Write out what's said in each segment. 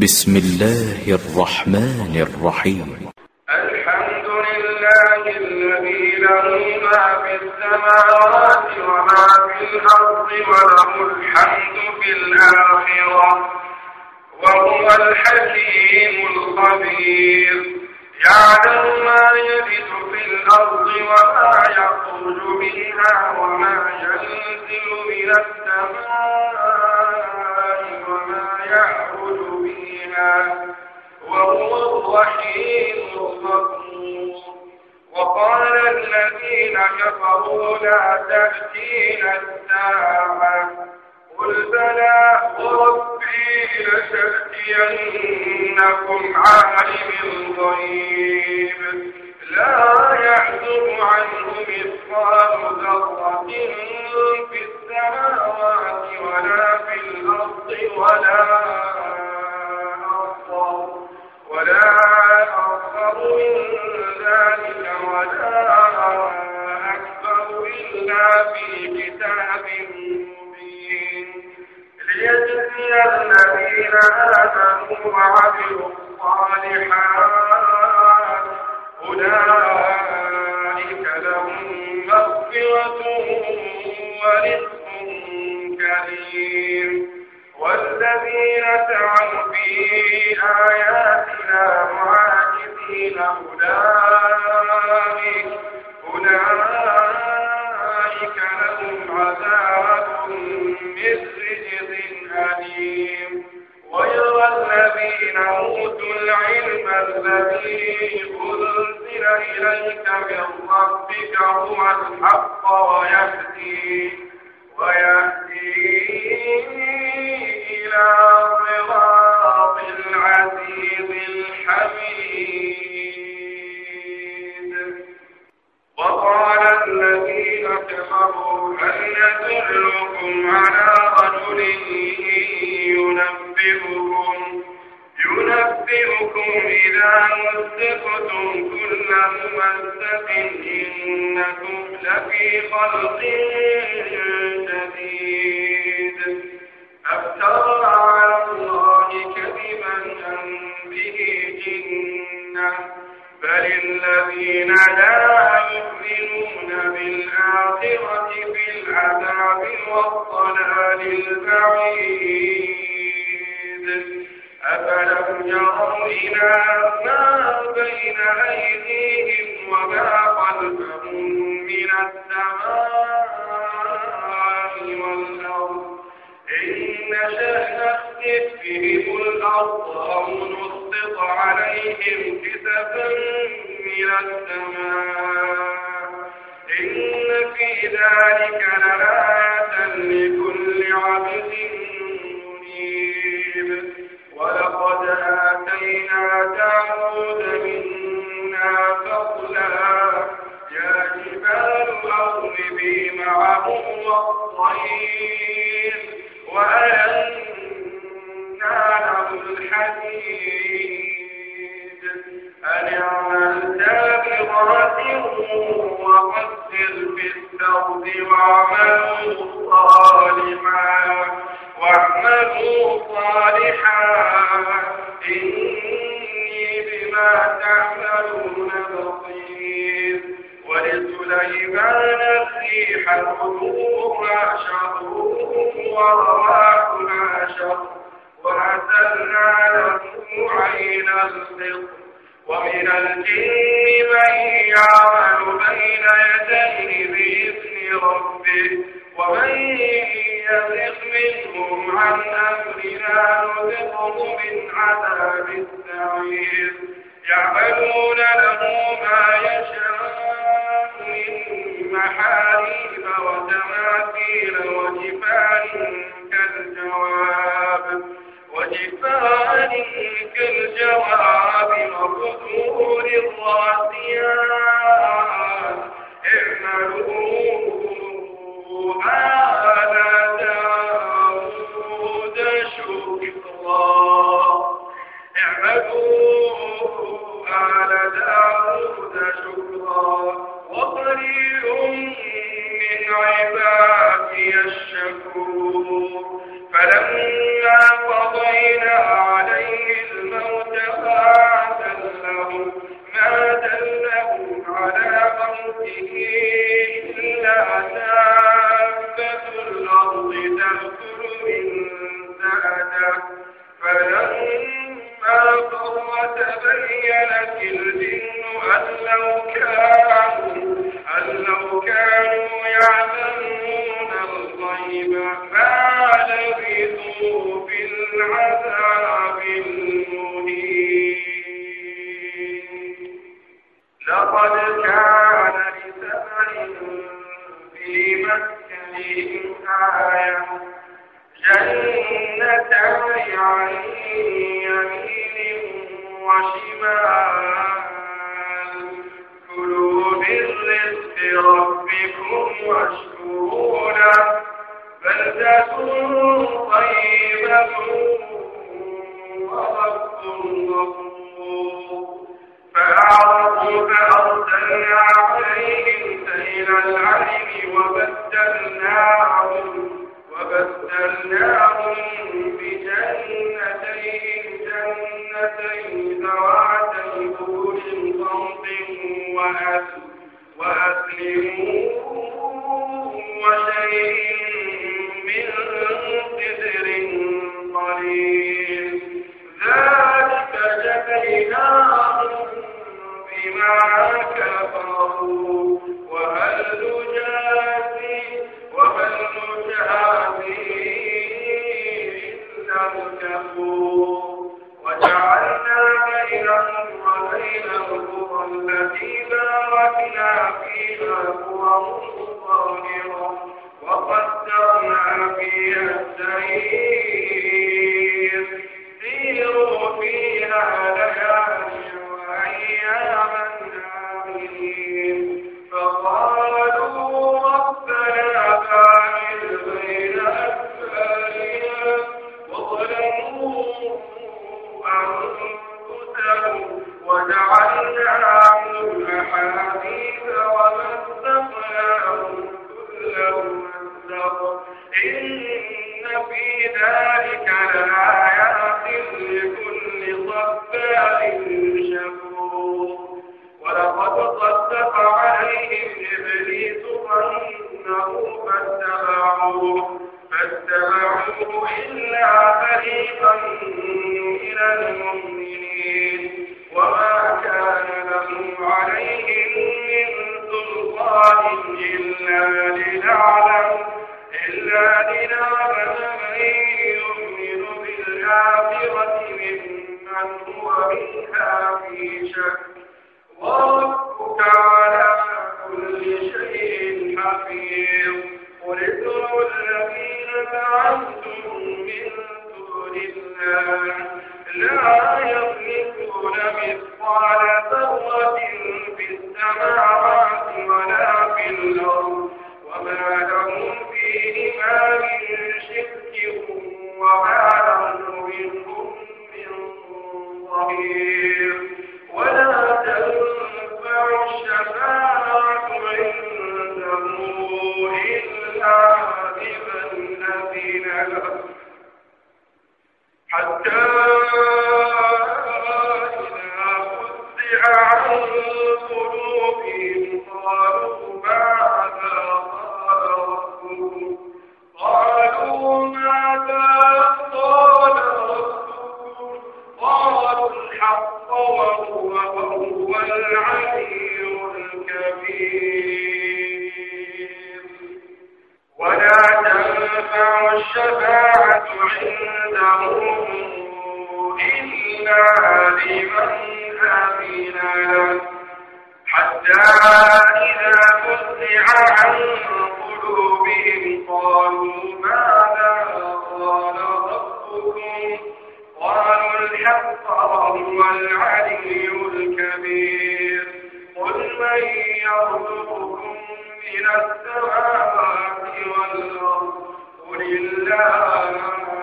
بسم الله الرحمن الرحيم. الحمد لله الذي له ما في السماوات وما في الأرض وله الحمد في الآخرة وهو الحكيم الخبير. يعلم ما يلج في الأرض وما يخرج منها وما ينزل من السماء وما يعرج فيها وهو الرحيم الغفور. وقال الذين كفروا لا تأتينا الساعة قل بلى وربي لتأتينكم عالم الغيب لا يعزب عنه مثقال ذرة في السماوات ولا في الأرض ولا أصغر من ذلك ولا أكبر إلا في كتاب مبين ليجزي الذين آمنوا وعملوا الصالحات أولئك لهم مغفرة ورزق كريم. والذين سعوا في آياتنا معاجزين أولئك لهم عذاب من رجز أليم. ويرى الذين أوتوا العلم الذي أنزل إليك من ربك هو الحق ويهدي إلى صراط العزيز الحميد. وقال الذين كفروا هل ندلكم على رجل ينبئكم إذا مزقتم كل ممزق إنكم لفي خلق جديد أفترى على الله كذبا أم به جنة بل الذين لا يؤمنون بالآخرة في العذاب والضلال البعيد. أفلم يروا إلى ما بين أيديهم وما خلفهم من السماء والأرض إن نشأ نخسف بهم الأرض أو نسقط عليهم كسفا من السماء إن في ذلك لآية لكل عبد منيب. ولقد آتينا داود منا فضلا يا جبال أوبي معه والطير وألنا له الحديد أن اعمل دابغات وقدر في السرد واعملوا صالحا إني بما تعملون بصير. ولسليمان الريح غدوها شهر ورواحها شهر وأسلنا له عين القطر. ومن الجن من يعمل بين يديه بإذن ربه ومن يزغ منهم عن أمرنا نذقه من عذاب السعير. يعملون له ما يشاء من محاريب وتماثيل وجفان كالجواب وقدور الراسيات اعملوا آل داود شكرا وقليل من عبادي الشكور. فلما قضينا عليه الجن أن لو كانوا يعلمون الغيب ما لبثوا في العذاب المهين. لقد كان لسبع في مسكنهم آية جنتان عن يمين وشمال كلوا من رزق ربكم واشكروا له بلدة طيبة ورب غفور. فأعرضوا فأرسلنا عليهم سيل العرم وبدلناهم بجنتين ذواتي أكل خمط وأكل وشيء من قدر قليل. ذلك جزيناهم بما كفروا وهل نجازي إلا الكفور. وجعلنا بينهم وبين القرى التي باركنا فيها قرى ظاهرة وقدرنا فيها السير سيروا فيها ليالي وأياما آمنين. فقالوا ربنا باعد بين أسفارنا وظلموا أنفسهم وجعلناهم أحاديث ومزقناهم كل ممزق إن في ذلك لآيات لكل صبار شكور. ولقد صدق عليهم إبليس ظنه فاتبعوه إلا فريقا من المؤمنين وما كان له عليهم من سلطان إلا لنعلم من يؤمن بالآخرة ممن هو منها في شك. وربك على كل شيء حفيظ. قل ادعوا الذين زعمتم من دون الله لا يملكون مثقال ذرة في السماوات ولا في الأرض وما لهم فيهما من شرك وما له منهم من ظهير. ولا تنفع الشفاعة عنده إلا لمن أذن له حتى إذا فزع عن قلوبهم قالوا ماذا قال ربكم قالوا الحق وهو العلي الكبير. ولا تنفع الشفاعة عنده إلا لمن أذن له حتى إذا فزع عن قلوبهم قالوا ماذا قال ربكم قالوا الحق وهو العلي الكبير. قل من يرزقكم من السماوات والأرض قل الله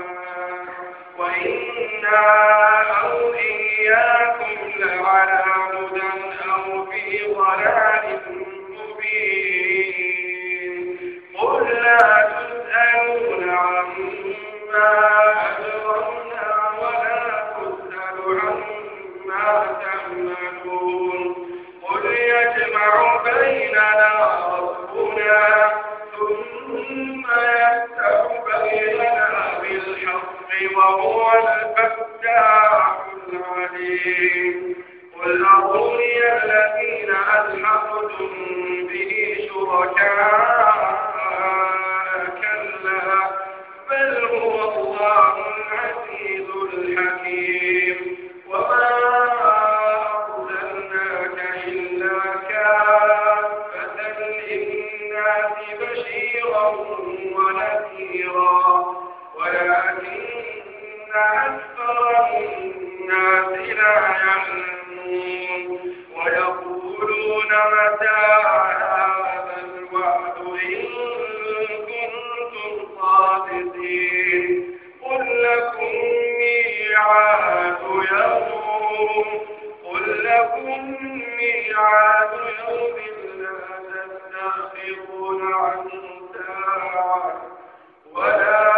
وإنا أو إياكم لعلى هدى أو في ضلال مبين. قل لا تسألون عما أجرمنا ولا تسأل عما تعملون. قل يجمع بيننا ربنا يوم قل لكم ميعاد يوم لا تستأخرون عنه ساعة ولا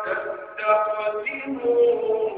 تستقدمون.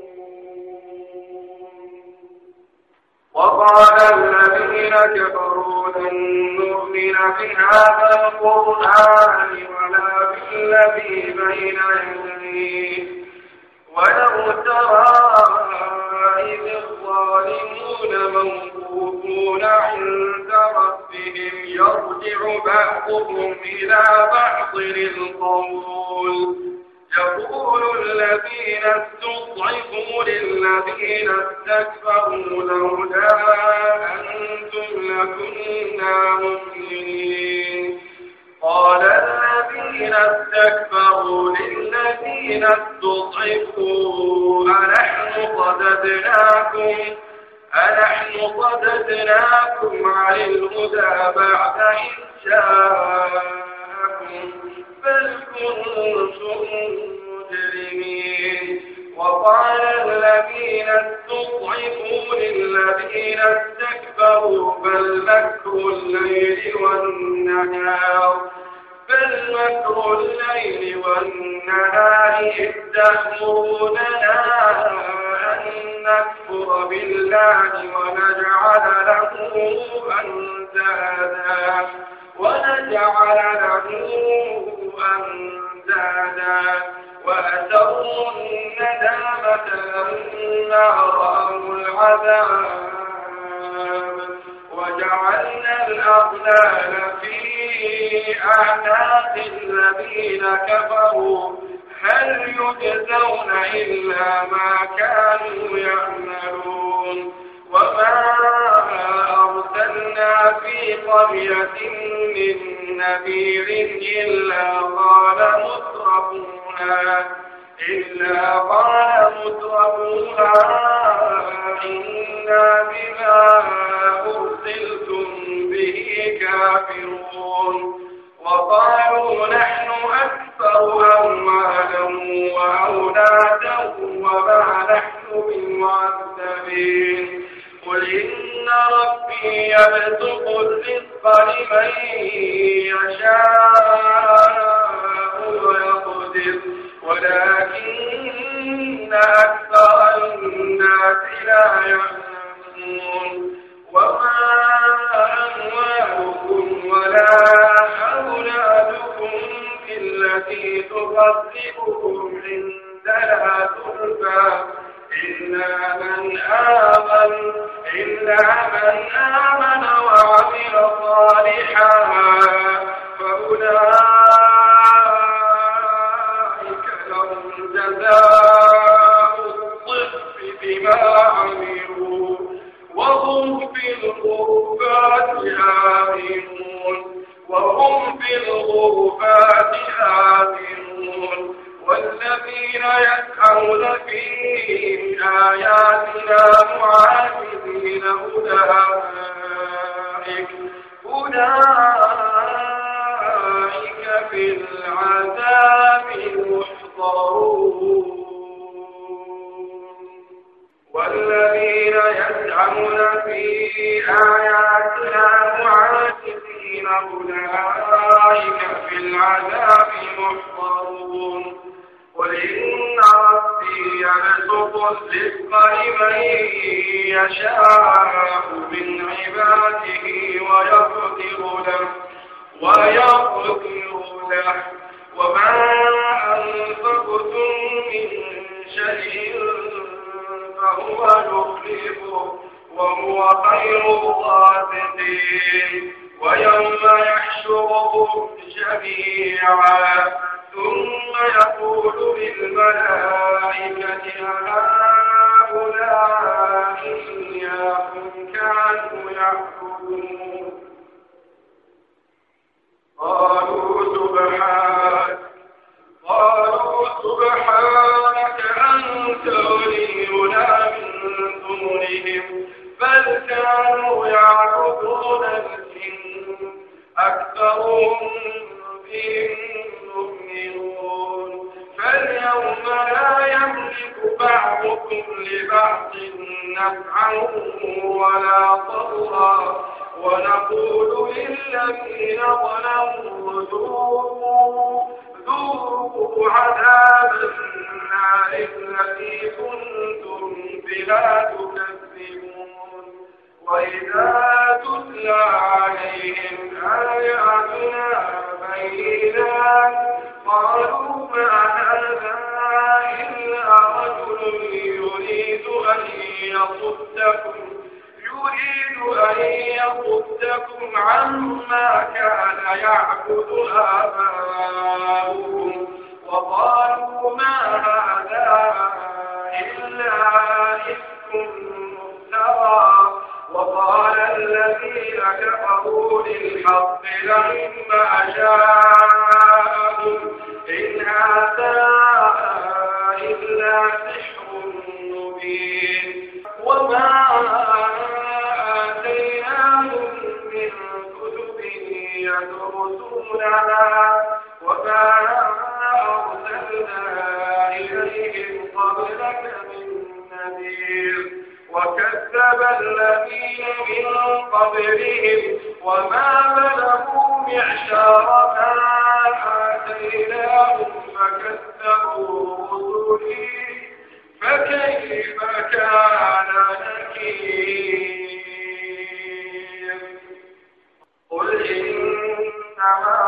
وقال الذين كفروا لن نؤمن بهذا القرآن ولا بالذي بين يديه ولو ترى إذ الظالمون موقوفون عند ربهم يرجع بعضهم إلى بعض القول يقول الذين استضعفوا للذين استكبروا لولا أنتم لكنا مؤمنين. قال الذين استكبروا للذين استضعفوا أنحن صددناكم عن الهدى بعد إذ جاءكم بل كنتم مجرمين. وقال الذين استضعفوا للذين استكبروا بل مكر الليل والنهار إذ تأمروننا أن نكفر بالله ونجعل له أندادا وأسروا الندامة لما رأوا العذاب وجعلنا الأغلال في أعناق الذين كفروا هل يجزون إلا ما كانوا يعملون. وما أرسلنا في قرية من نذير إلا قال مترفوها إنا بما أرسلتم به كافرون. وقالوا نحن أكثر أموالا وأولادا وما نحن بمعذبين. قل إن ربي يبسط الرزق لمن يشاء ويقدر ولكن أكثر الناس لا يعلمون. وما أموالكم ولا أولادكم بالتي تقربكم عندنا زلفى إلا من آمن وعمل صالحا فأولئك لهم جزاء الضعف بما عملوا وهم في الغرفات آمنون. والذين يسعون في آياتنا معاجزين أولئك في العذاب محضرون. والذين يسعون في آياتنا معاجزين أولئك في العذاب محضرون. قل إن ربي يبسط الرزق لمن يشاء من عباده ويقدر له وما أنفقتم من شيء فهو يخلفه وهو خير الرازقين. ويوم يحشرهم جميعا ثم يقول للملائكة هؤلاء إياكم كانوا يعبدون. قالوا سبحانك أنت ولينا من دونهم بل كانوا يعبدون الجن أكثرهم بهم مؤمنون. فاليوم لا يملك بعضكم لبعض نفعا ولا ضرا ونقول للذين ظلموا ذوقوا عذاب النار التي كنتم بها تكذبون وإذا تتلى عليهم آياتنا بينات قالوا ما هذا إلا رجل يريد أن يصدكم عما كان يعبد آباؤكم وقالوا ما هذا إلا إفك مفترى وقال الذين كفروا للحق لما جاءهم إن هذا إلا سحر مبين وما آتيناهم من كتب يدرسونها وما أرسلنا إليهم قبلك من نذير وكذب الذين من قبلهم وما بلغوا معشار ما آتيناهم فكذبوا رسلي فكيف كان نكير قل إنما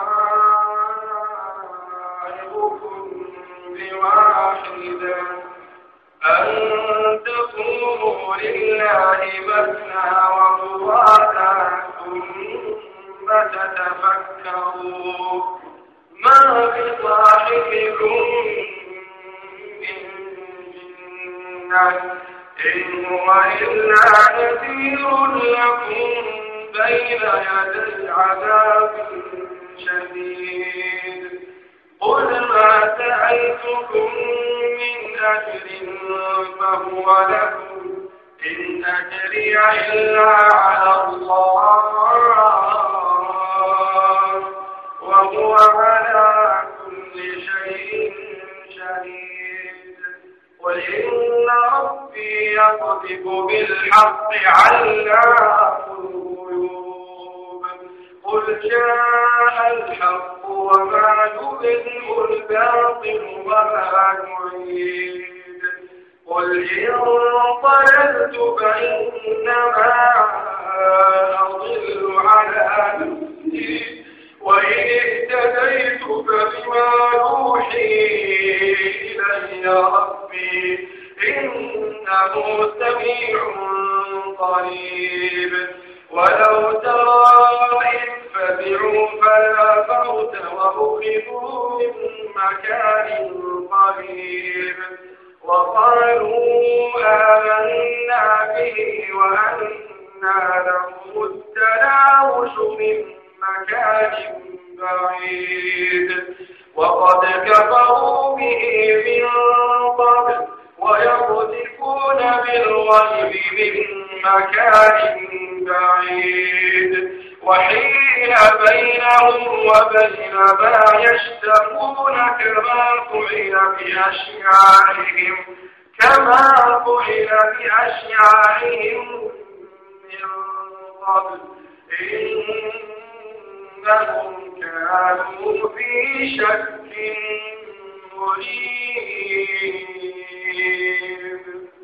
أعظكم بواحدة أن تقوموا لله مثنى وفرادا ثم تتفكروا ما بصاحبكم من جنة إن هو إلا نذير لكم بين يدي عذاب شديد قل ما سألتكم من أجر فهو لكم إن أجري إلا على الله وهو على كل شيء شهيد قل إن ربي يقذف بالحق علام الغيوب قل جاء الحق وما يبدئ الباطل وما يعيد قل إن ضللت فإنما أضل على نفسي وإن اهتديت فبما يوحي إلي ربي إنه سميع قريب ولو ترى إذ فزعوا فلا فوت وأخذوا من مكان قريب وقالوا آمنا به وأنى لهم التناوش من مكان بعيد وقد كفروا به من قبل ويقذفون بالغيب من مكان بعيد وحيل بينهم وبين ما يشتهون كما فعل بأشياعهم من قبل إنهم كانوا في شك مريب